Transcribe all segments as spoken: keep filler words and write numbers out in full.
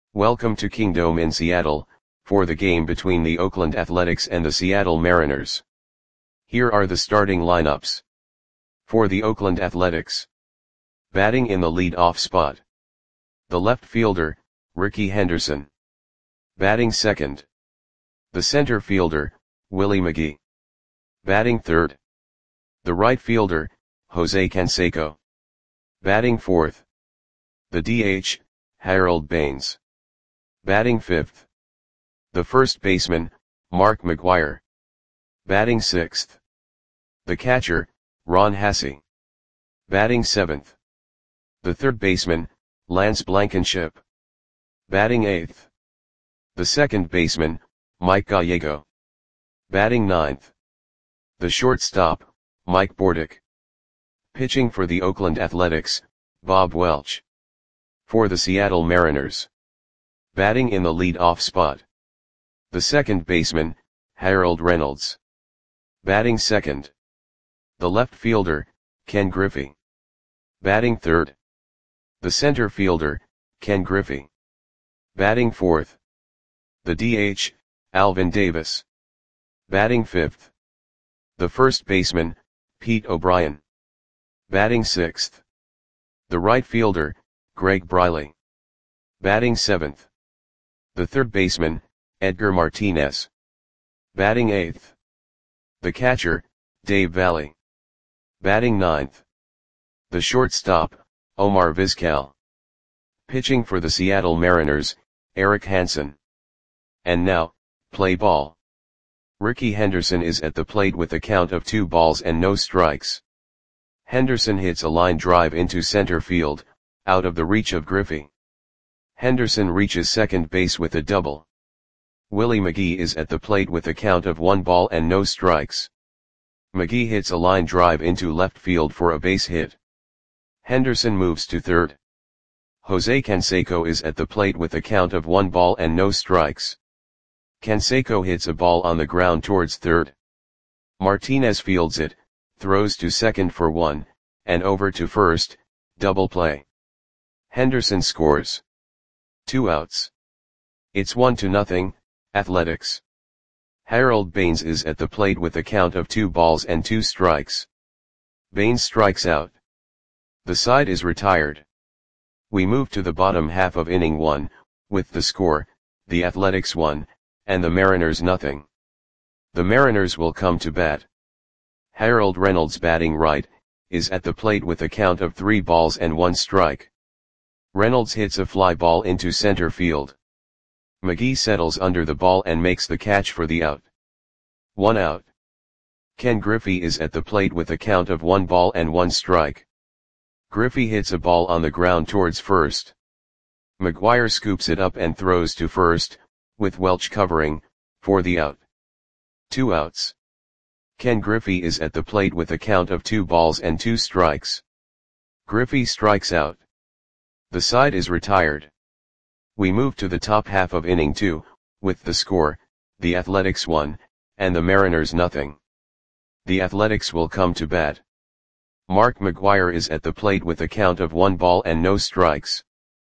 Welcome to Kingdome in Seattle, for the game between the Oakland Athletics and the Seattle Mariners. Here are the starting lineups. For the Oakland Athletics. Batting in the lead-off spot. The left fielder, Rickey Henderson. Batting second. The center fielder, Willie McGee. Batting third. The right fielder, Jose Canseco. Batting fourth. The D H, Harold Baines. Batting fifth. The first baseman, Mark McGwire. Batting sixth. The catcher, Ron Hassey. Batting seventh. The third baseman, Lance Blankenship. Batting eighth. The second baseman, Mike Gallego. Batting ninth. The shortstop, Mike Bordick. Pitching for the Oakland Athletics, Bob Welch. For the Seattle Mariners. Batting in the lead-off spot. The second baseman, Harold Reynolds. Batting second. The left fielder, Ken Griffey. Batting third. The center fielder, Ken Griffey. Batting fourth. The D H, Alvin Davis. Batting fifth. The first baseman, Pete O'Brien. Batting sixth. The right fielder, Greg Briley. Batting seventh. The third baseman, Edgar Martinez. Batting eighth. The catcher, Dave Valle. Batting ninth. The shortstop, Omar Vizquel. Pitching for the Seattle Mariners, Eric Hansen. And now, play ball. Rickey Henderson is at the plate with a count of two balls and no strikes. Henderson hits a line drive into center field, out of the reach of Griffey. Henderson reaches second base with a double. Willie McGee is at the plate with a count of one ball and no strikes. McGee hits a line drive into left field for a base hit. Henderson moves to third. Jose Canseco is at the plate with a count of one ball and no strikes. Canseco hits a ball on the ground towards third. Martinez fields it, throws to second for one, and over to first, double play. Henderson scores. Two outs. It's one to nothing, Athletics. Harold Baines is at the plate with a count of two balls and two strikes. Baines strikes out. The side is retired. We move to the bottom half of inning one, with the score, the Athletics one, and the Mariners nothing. The Mariners will come to bat. Harold Reynolds batting right, is at the plate with a count of three balls and one strike. Reynolds hits a fly ball into center field. McGee settles under the ball and makes the catch for the out. One out. Ken Griffey is at the plate with a count of one ball and one strike. Griffey hits a ball on the ground towards first. McGwire scoops it up and throws to first, with Welch covering, for the out. Two outs. Ken Griffey is at the plate with a count of two balls and two strikes. Griffey strikes out. The side is retired. We move to the top half of inning two, with the score, the Athletics one, and the Mariners nothing. The Athletics will come to bat. Mark McGwire is at the plate with a count of one ball and no strikes.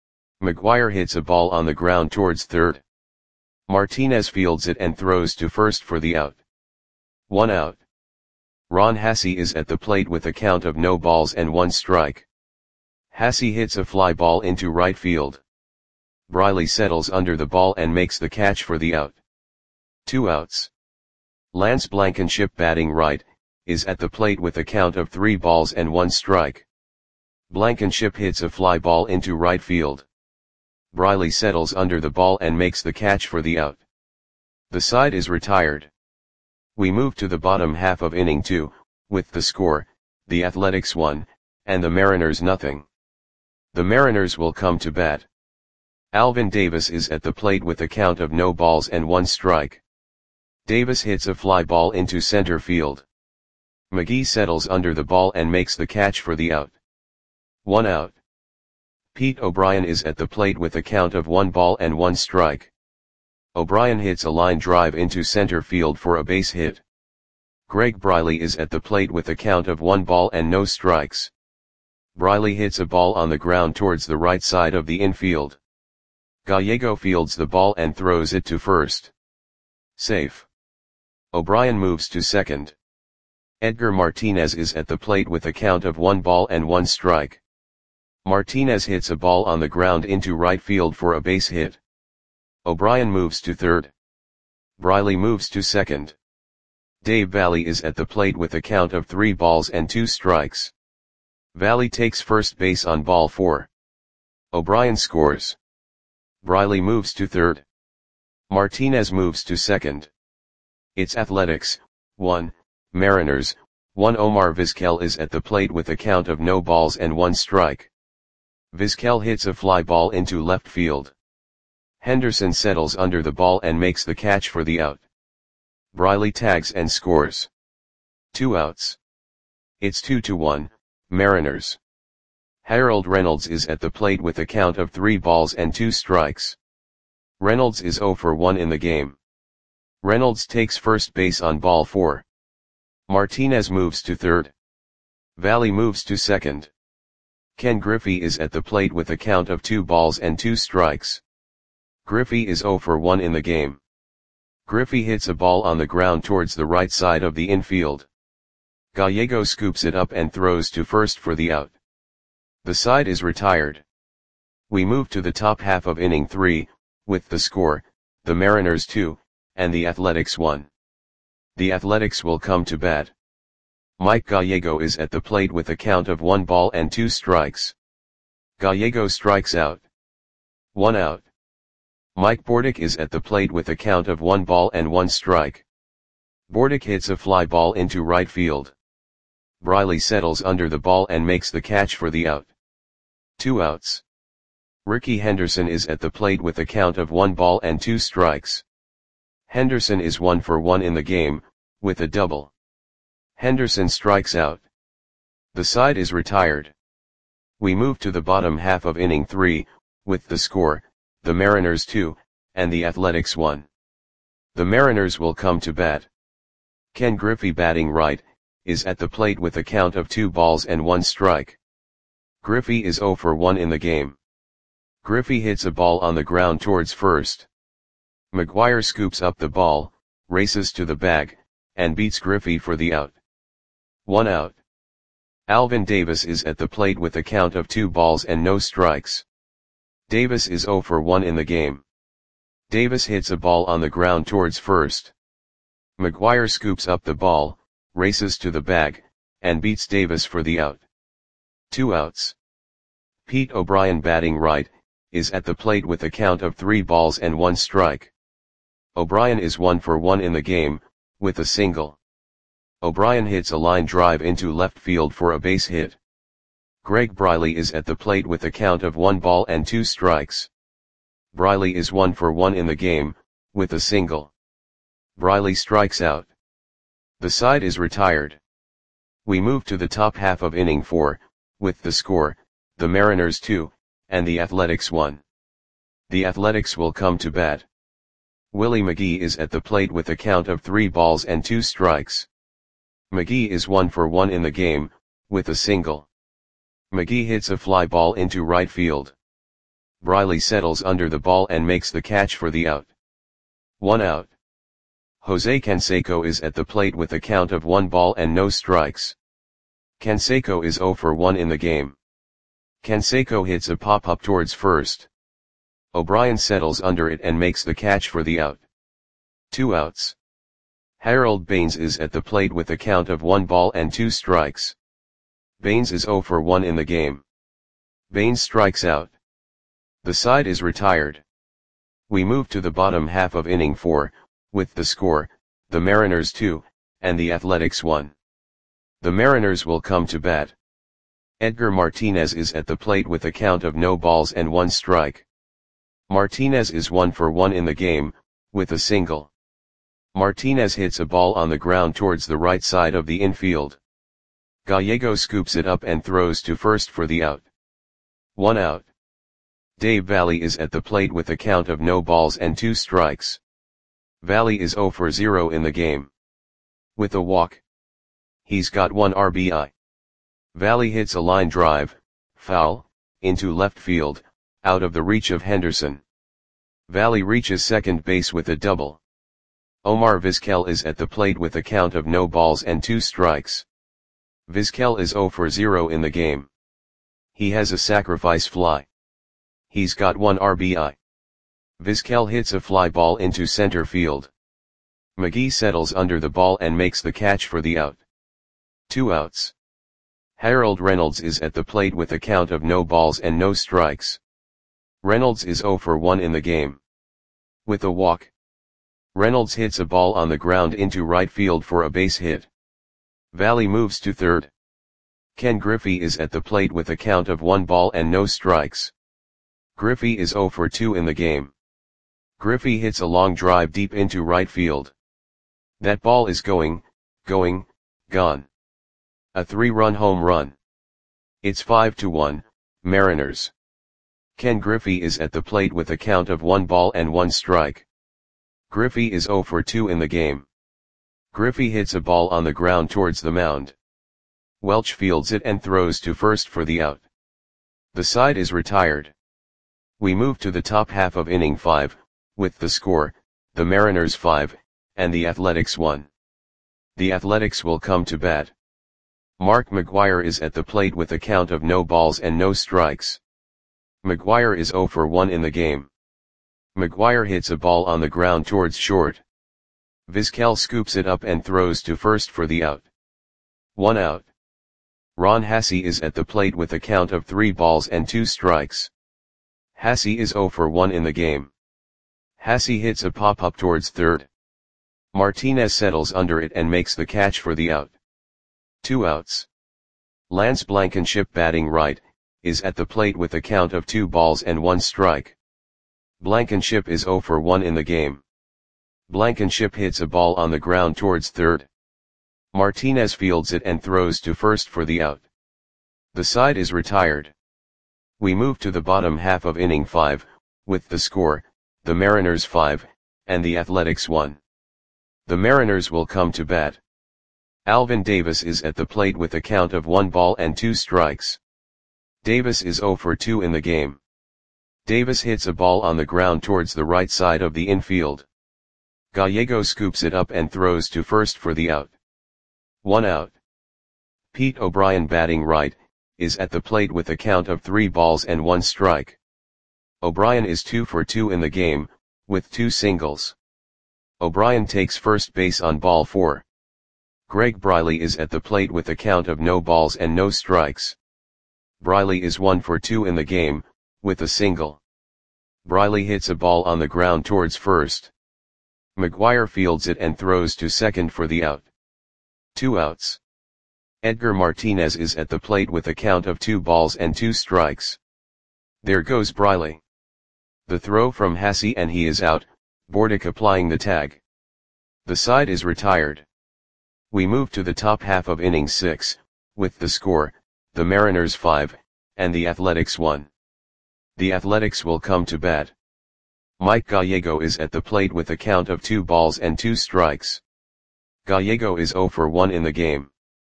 McGwire hits a ball on the ground towards third. Martinez fields it and throws to first for the out. One out. Ron Hassey is at the plate with a count of no balls and one strike. Hassey hits a fly ball into right field. Briley settles under the ball and makes the catch for the out. Two outs. Lance Blankenship batting right, is at the plate with a count of three balls and one strike. Blankenship hits a fly ball into right field. Briley settles under the ball and makes the catch for the out. The side is retired. We move to the bottom half of inning two, with the score, the Athletics one, and the Mariners nothing. The Mariners will come to bat. Alvin Davis is at the plate with a count of no balls and one strike. Davis hits a fly ball into center field. McGee settles under the ball and makes the catch for the out. One out. Pete O'Brien is at the plate with a count of one ball and one strike. O'Brien hits a line drive into center field for a base hit. Greg Briley is at the plate with a count of one ball and no strikes. Briley hits a ball on the ground towards the right side of the infield. Gallego fields the ball and throws it to first. Safe. O'Brien moves to second. Edgar Martinez is at the plate with a count of one ball and one strike. Martinez hits a ball on the ground into right field for a base hit. O'Brien moves to third. Briley moves to second. Dave Valle is at the plate with a count of three balls and two strikes. Valle takes first base on ball four. O'Brien scores. Briley moves to third. Martinez moves to second. It's Athletics, one, Mariners, one. Omar Vizquel is at the plate with a count of no balls and one strike. Vizquel hits a fly ball into left field. Henderson settles under the ball and makes the catch for the out. Briley tags and scores. Two outs. It's two to one, Mariners. Harold Reynolds is at the plate with a count of three balls and two strikes. Reynolds is zero for one in the game. Reynolds takes first base on ball four. Martinez moves to third. Valle moves to second. Ken Griffey is at the plate with a count of two balls and two strikes. Griffey is zero for one in the game. Griffey hits a ball on the ground towards the right side of the infield. Gallego scoops it up and throws to first for the out. The side is retired. We move to the top half of inning three, with the score, the Mariners two, and the Athletics one. The Athletics will come to bat. Mike Gallego is at the plate with a count of one ball and two strikes. Gallego strikes out. One out. Mike Bordick is at the plate with a count of one ball and one strike. Bordick hits a fly ball into right field. Briley settles under the ball and makes the catch for the out. Two outs. Ricky Henderson is at the plate with a count of one ball and two strikes. Henderson is one for one in the game, with a double. Henderson strikes out. The side is retired. We move to the bottom half of inning three, with the score, the Mariners two, and the Athletics one. The Mariners will come to bat. Ken Griffey, batting right, is at the plate with a count of two balls and one strike. Griffey is zero for one in the game. Griffey hits a ball on the ground towards first. McGuire scoops up the ball, races to the bag, and beats Griffey for the out. One out. Alvin Davis is at the plate with a count of two balls and no strikes. Davis is zero for one in the game. Davis hits a ball on the ground towards first. McGuire scoops up the ball, races to the bag, and beats Davis for the out. Two outs. Pete O'Brien, batting right, is at the plate with a count of three balls and one strike. O'Brien is one for one in the game, with a single. O'Brien hits a line drive into left field for a base hit. Greg Briley is at the plate with a count of one ball and two strikes. Briley is one for one in the game, with a single. Briley strikes out. The side is retired. We move to the top half of inning four, with the score, the Mariners two, and the Athletics one. The Athletics will come to bat. Willie McGee is at the plate with a count of three balls and two strikes. McGee is one for one in the game, with a single. McGee hits a fly ball into right field. Briley settles under the ball and makes the catch for the out. One out. Jose Canseco is at the plate with a count of one ball and no strikes. Canseco is zero for one in the game. Canseco hits a pop-up towards first. O'Brien settles under it and makes the catch for the out. Two outs. Harold Baines is at the plate with a count of one ball and two strikes. Baines is zero for one in the game. Baines strikes out. The side is retired. We move to the bottom half of inning four, with the score, the Mariners two, and the Athletics one. The Mariners will come to bat. Edgar Martinez is at the plate with a count of no balls and one strike. Martinez is one for one in the game, with a single. Martinez hits a ball on the ground towards the right side of the infield. Gallego scoops it up and throws to first for the out. One out. Dave Valle is at the plate with a count of no balls and two strikes. Valle is zero for zero in the game. With a walk. He's got one R B I. Valle hits a line drive, foul, into left field, out of the reach of Henderson. Valley reaches second base with a double. Omar Vizquel is at the plate with a count of no balls and two strikes. Vizquel is zero for zero in the game. He has a sacrifice fly. He's got one R B I. Vizquel hits a fly ball into center field. McGee settles under the ball and makes the catch for the out. Two outs. Harold Reynolds is at the plate with a count of no balls and no strikes. Reynolds is zero for one in the game. With a walk, Reynolds hits a ball on the ground into right field for a base hit. Valley moves to third. Ken Griffey is at the plate with a count of one ball and no strikes. Griffey is zero for two in the game. Griffey hits a long drive deep into right field. That ball is going, going, gone. A three-run home run. It's five to one, Mariners. Ken Griffey is at the plate with a count of one ball and one strike. Griffey is zero for two in the game. Griffey hits a ball on the ground towards the mound. Welch fields it and throws to first for the out. The side is retired. We move to the top half of inning five, with the score, the Mariners five, and the Athletics one. The Athletics will come to bat. Mark McGwire is at the plate with a count of no balls and no strikes. McGwire is zero for one in the game. McGwire hits a ball on the ground towards short. Vizquel scoops it up and throws to first for the out. One out. Ron Hassey is at the plate with a count of three balls and two strikes. Hassey is zero for one in the game. Hassey hits a pop-up towards third. Martinez settles under it and makes the catch for the out. Two outs. Lance Blankenship, batting right, is at the plate with a count of two balls and one strike. Blankenship is zero for one in the game. Blankenship hits a ball on the ground towards third. Martinez fields it and throws to first for the out. The side is retired. We move to the bottom half of inning five, with the score, the Mariners five, and the Athletics one. The Mariners will come to bat. Alvin Davis is at the plate with a count of one ball and two strikes. Davis is zero for two in the game. Davis hits a ball on the ground towards the right side of the infield. Gallego scoops it up and throws to first for the out. One out. Pete O'Brien, batting right, is at the plate with a count of three balls and one strike. O'Brien is two for two in the game, with two singles. O'Brien takes first base on ball four. Greg Briley is at the plate with a count of no balls and no strikes. Briley is one for two in the game, with a single. Briley hits a ball on the ground towards first. McGwire fields it and throws to second for the out. Two outs. Edgar Martinez is at the plate with a count of two balls and two strikes. There goes Briley. The throw from Hassey and he is out, Bordick applying the tag. The side is retired. We move to the top half of inning six, with the score, the Mariners five, and the Athletics one. The Athletics will come to bat. Mike Gallego is at the plate with a count of two balls and two strikes. Gallego is zero for one in the game.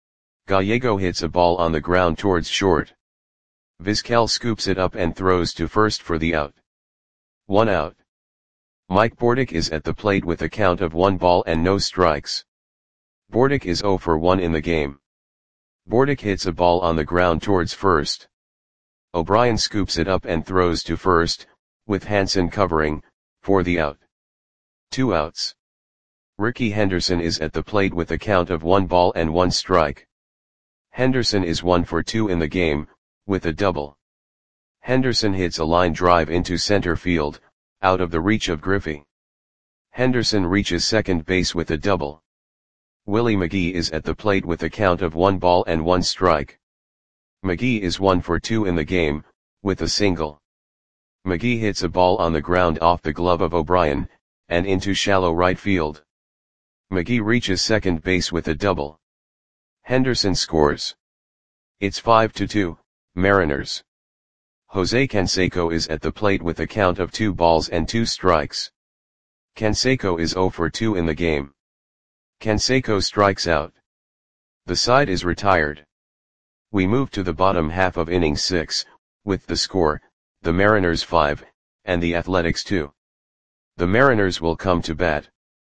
Gallego hits a ball on the ground towards short. Vizquel scoops it up and throws to first for the out. One out. Mike Bordick is at the plate with a count of one ball and no strikes. Bordick is zero for one in the game. Bordick hits a ball on the ground towards first. O'Brien scoops it up and throws to first, with Hansen covering, for the out. Two outs. Ricky Henderson is at the plate with a count of one ball and one strike. Henderson is one for two in the game, with a double. Henderson hits a line drive into center field, out of the reach of Griffey. Henderson reaches second base with a double. Willie McGee is at the plate with a count of one ball and one strike. McGee is one for two in the game, with a single. McGee hits a ball on the ground off the glove of O'Brien, and into shallow right field. McGee reaches second base with a double. Henderson scores. It's five to two, Mariners. Jose Canseco is at the plate with a count of two balls and two strikes. Canseco is zero for two in the game. Canseco strikes out. The side is retired. We move to the bottom half of inning six, with the score, the Mariners five, and the Athletics two. The Mariners will come to bat.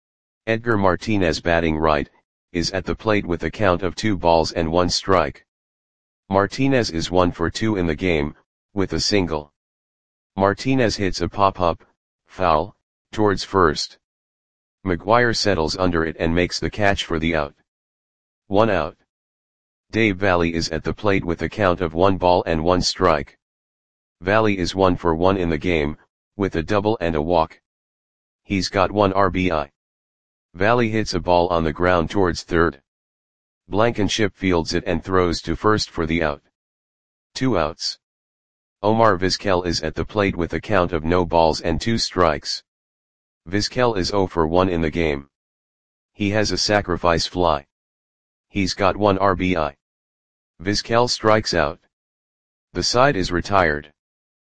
Edgar Martinez batting right, is at the plate with a count of two balls and one strike. Martinez is one for two in the game, with a single. Martinez hits a pop-up, foul, towards first. McGuire settles under it and makes the catch for the out. One out. Dave Valle is at the plate with a count of one ball and one strike. Valle is one for one in the game, with a double and a walk. He's got one R B I. Valle hits a ball on the ground towards third. Blankenship fields it and throws to first for the out. Two outs. Omar Vizquel is at the plate with a count of no balls and two strikes. Vizquel is zero for one in the game. He has a sacrifice fly. He's got one R B I. Vizquel strikes out. The side is retired.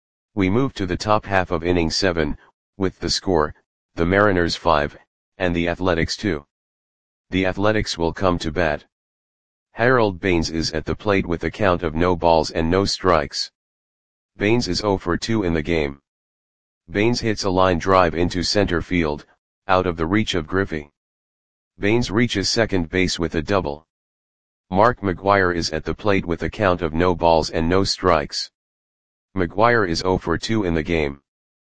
We move to the top half of inning seven, with the score, the Mariners five, and the Athletics two. The Athletics will come to bat. Harold Baines is at the plate with a count of no balls and no strikes. Baines is zero for two in the game. Baines hits a line drive into center field, out of the reach of Griffey. Baines reaches second base with a double. Mark McGuire is at the plate with a count of no balls and no strikes. McGuire is zero for two in the game.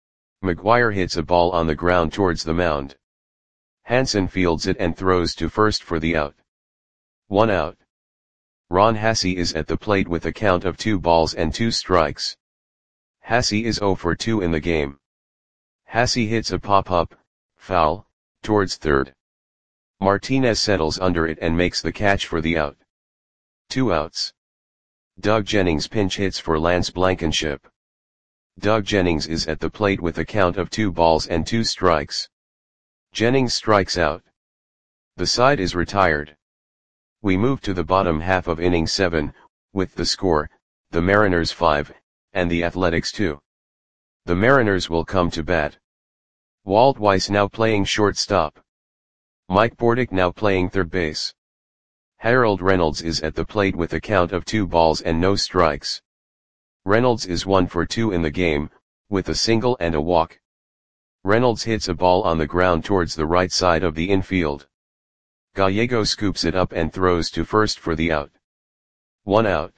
McGuire hits a ball on the ground towards the mound. Hansen fields it and throws to first for the out. One out. Ron Hasse is at the plate with a count of two balls and two strikes. Hasse is zero for two in the game. Hasse hits a pop-up, foul, towards third. Martinez settles under it and makes the catch for the out. Two outs. Doug Jennings pinch hits for Lance Blankenship. Doug Jennings is at the plate with a count of two balls and two strikes. Jennings strikes out. The side is retired. We move to the bottom half of inning seven, with the score, the Mariners five, and the Athletics two. The Mariners will come to bat. Walt Weiss now playing shortstop. Mike Bordick now playing third base. Harold Reynolds is at the plate with a count of two balls and no strikes. Reynolds is one for two in the game, with a single and a walk. Reynolds hits a ball on the ground towards the right side of the infield. Gallego scoops it up and throws to first for the out. One out.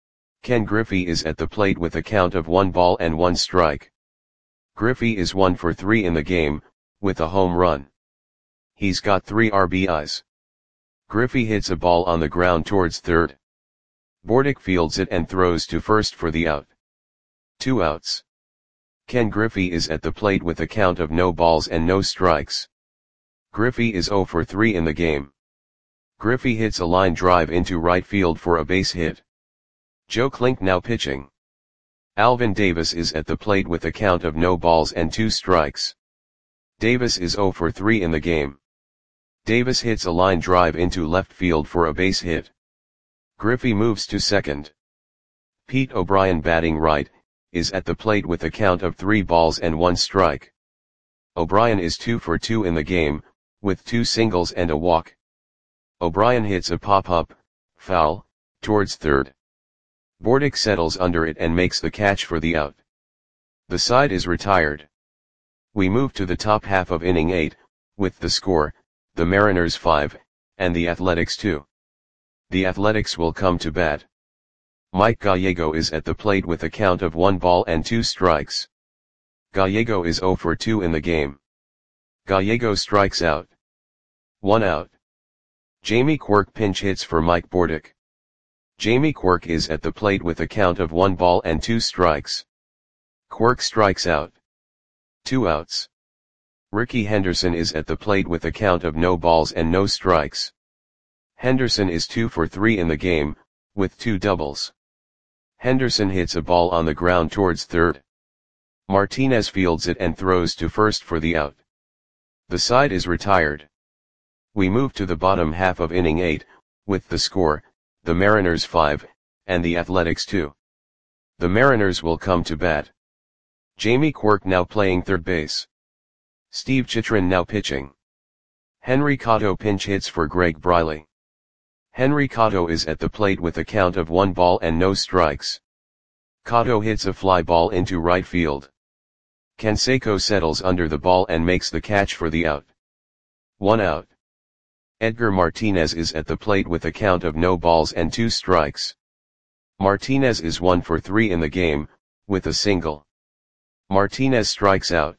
Ken Griffey is at the plate with a count of one ball and one strike. Griffey is one for three in the game, with a home run. He's got three R B Is. Griffey hits a ball on the ground towards third. Bordick fields it and throws to first for the out. Two outs. Ken Griffey is at the plate with a count of no balls and no strikes. Griffey is zero for three in the game. Griffey hits a line drive into right field for a base hit. Joe Klink now pitching. Alvin Davis is at the plate with a count of no balls and two strikes. Davis is zero for three in the game. Davis hits a line drive into left field for a base hit. Griffey moves to second. Pete O'Brien batting right, is at the plate with a count of three balls and one strike. O'Brien is two for two in the game, with two singles and a walk. O'Brien hits a pop-up, foul, towards third. Bordick settles under it and makes the catch for the out. The side is retired. We move to the top half of inning eight, with the score, the Mariners five, and the Athletics two. The Athletics will come to bat. Mike Gallego is at the plate with a count of one ball and two strikes. Gallego is zero for two in the game. Gallego strikes out. One out. Jamie Quirk pinch hits for Mike Bordick. Jamie Quirk is at the plate with a count of one ball and two strikes. Quirk strikes out. Two outs. Ricky Henderson is at the plate with a count of no balls and no strikes. Henderson is two for three in the game, with two doubles. Henderson hits a ball on the ground towards third. Martinez fields it and throws to first for the out. The side is retired. We move to the bottom half of inning eight, with the score, the Mariners five, and the Athletics two. The Mariners will come to bat. Jamie Quirk now playing third base. Steve Chitrin now pitching. Henry Cotto pinch hits for Greg Briley. Henry Cotto is at the plate with a count of one ball and no strikes. Cotto hits a fly ball into right field. Canseco settles under the ball and makes the catch for the out. One out. Edgar Martinez is at the plate with a count of no balls and two strikes. Martinez is one for three in the game, with a single. Martinez strikes out.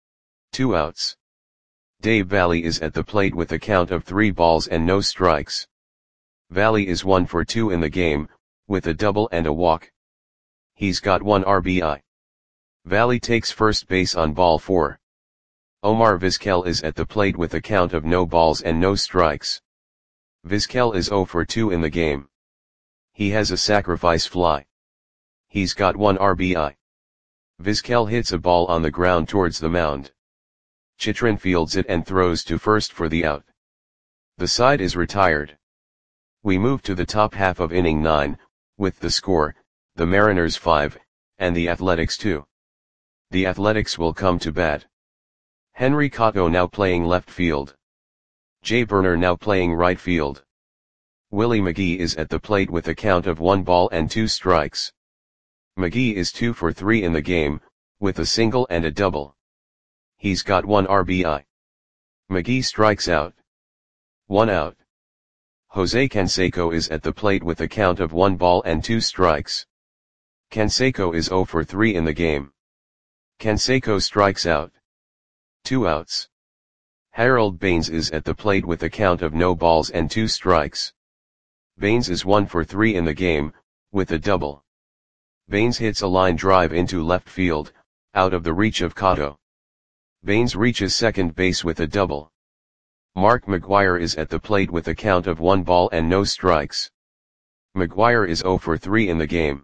Two outs. Dave Valle is at the plate with a count of three balls and no strikes. Valle is one for two in the game, with a double and a walk. He's got one R B I. Valle takes first base on ball four. Omar Vizquel is at the plate with a count of no balls and no strikes. Vizquel is zero for two in the game. He has a sacrifice fly. He's got one R B I. Vizquel hits a ball on the ground towards the mound. Chitrin fields it and throws to first for the out. The side is retired. We move to the top half of inning nine, with the score, the Mariners five, and the Athletics two. The Athletics will come to bat. Henry Cotto now playing left field. Jay Burner now playing right field. Willie McGee is at the plate with a count of one ball and two strikes. McGee is two for three in the game, with a single and a double. He's got one R B I. McGee strikes out. One out. Jose Canseco is at the plate with a count of one ball and two strikes. Canseco is zero for three in the game. Canseco strikes out. Two outs. Harold Baines is at the plate with a count of no balls and two strikes. Baines is one for three in the game, with a double. Baines hits a line drive into left field, out of the reach of Cotto. Baines reaches second base with a double. Mark McGwire is at the plate with a count of one ball and no strikes. McGwire is zero for three in the game.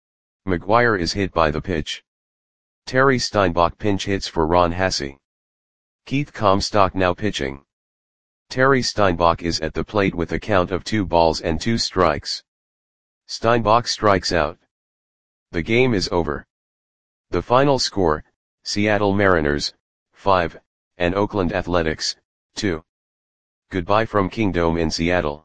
McGwire is hit by the pitch. Terry Steinbach pinch hits for Ron Hassey. Keith Comstock now pitching. Terry Steinbach is at the plate with a count of two balls and two strikes. Steinbach strikes out. The game is over. The final score, Seattle Mariners, five, and Oakland Athletics, two. Goodbye from Kingdome in Seattle.